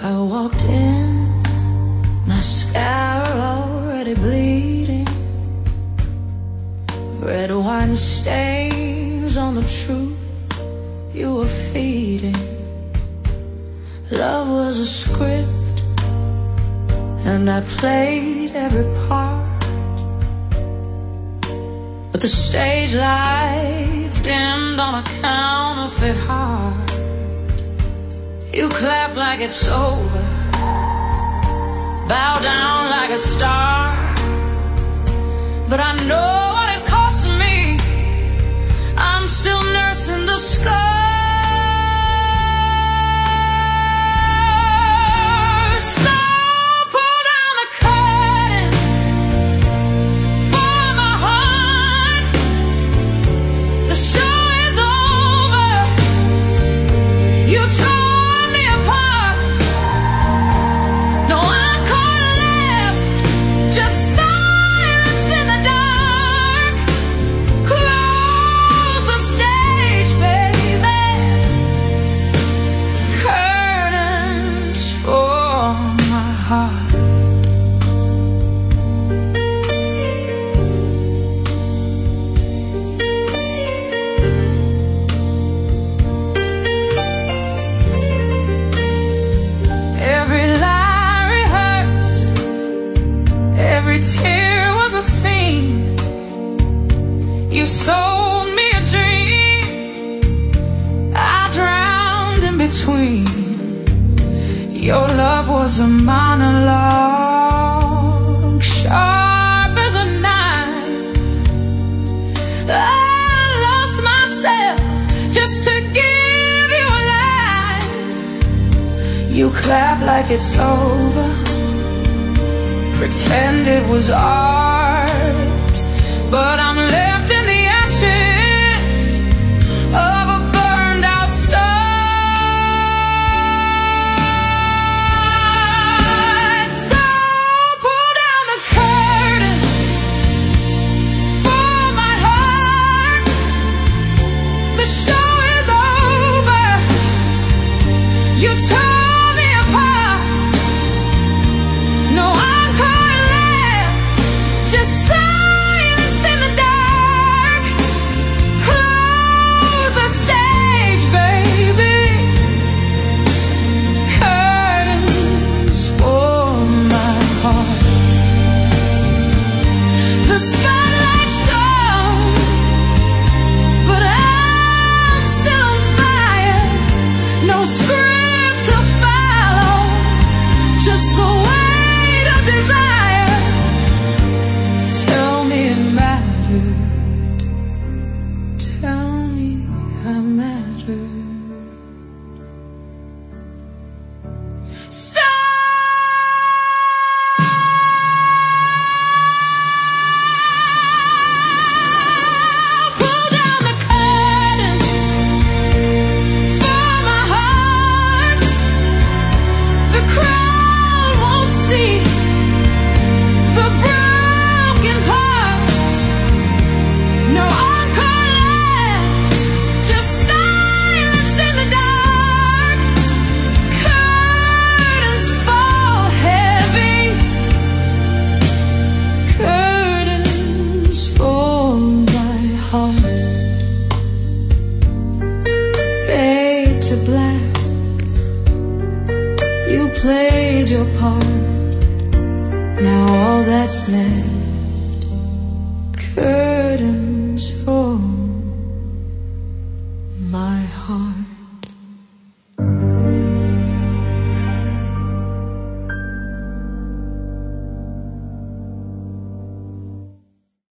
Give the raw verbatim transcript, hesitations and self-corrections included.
I walked in, my scar already bleeding, red wine stains on the truth you were feeding. Love was a script, and I played every part, but the stage lights dimmed on a counterfeit heart. You clap like it's over, bow down like a star, but I know what it cost me. I'm still nursing the scars. So pull down the curtain for my heart. The show is over. You told tear was a scene. You sold me a dream. I drowned in between. Your love was a monologue, sharp as a knife. I lost myself just to give you a life. You clap like it's over, pretend it was art, but I'm left in the ashes of a burned out star. So pull down the curtain for my heart. The show is over. You tore me apart. No, I just silence in the dark. Close the stage, baby. Curtains for my heart. The spotlight's gone, but I'm still on fire. No script to follow, just the weight of desire. Tell me it mattered. Tell me I mattered. So pull down the curtain for my heart. The crowd won't see the broken parts. No encore left, just silence in the dark. Curtains fall heavy. Curtains for my heart. Fade to black. You played your part. Now all that's left, curtains for